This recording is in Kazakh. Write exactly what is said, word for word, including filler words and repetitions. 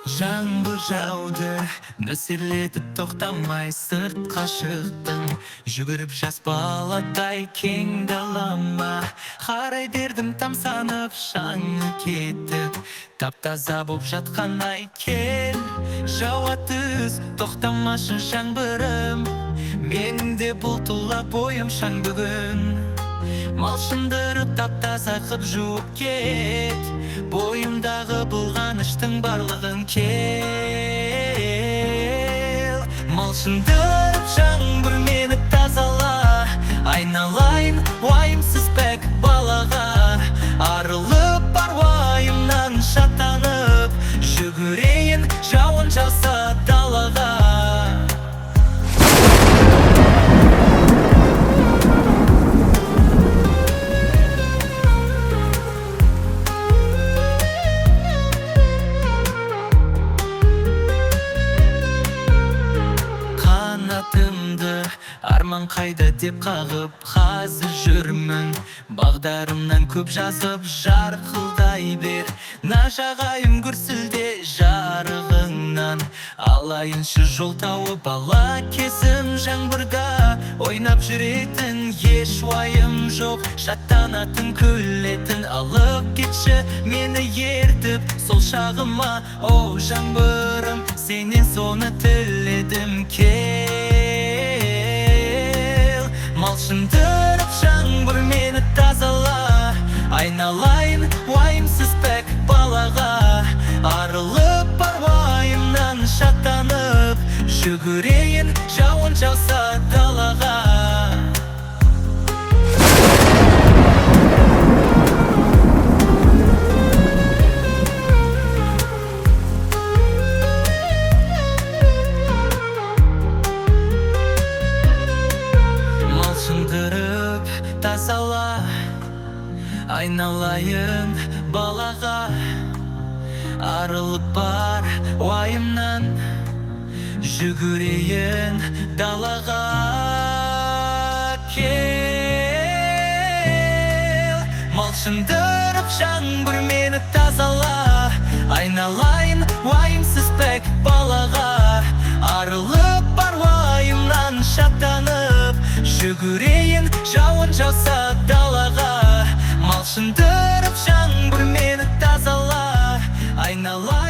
Жаңбыр жауды, нөсерлетіп тоқтамай сыртқа шықтым. Жүгіріп жас баладай кең далама қарай бердім, тамсанып шаңы кетіп. Тап-таза боп жатқан ай кел, жауатыз тоқтамашы жаңбырым. Менің де бұлтылап бойым шаң бүгін. Малшындырып тап-таза қып жуып кет, бойымдағы былғаныштың барлығын кел. Малшындырып жаңбыр мені тазала, айналайын уайымсыз пәк балаға. Арылып бар уайымнан шаттанып, жүгірейін жауын жауса далаға. Арман қайда деп қағып қазір жүрмін. Бағдарымнан көп жазып жарқылдай бер, нажағайым гүрсілде жарығыңнан. Алайыншы жол тауып ала кезім жаңбырда, ойнап жүретін еш уайым жоқ. Шаттанатын күлетін алып кетші мені ертіп сол шағыма. О жаңбырым, сенен соны тіледім кел. Малшындырып жаңбыр мені тазала, айналайын уайымсыз пәк балаға. Арылып бар уайымнан шаттанып, жүгірейін жауын жауса далаға. Малшындырып тазала, айналайын балаға. Арылып бар уайымнан, жүгірейін далаға кел. Малшындырып жаңбыр мені тазала, айналайын уайымсыз пәк балаға. Арылып бар уайымнан шаттанып, жүгірейін жауын жауса далаға. Малшындырып жаңбыр мені тазала, айналайын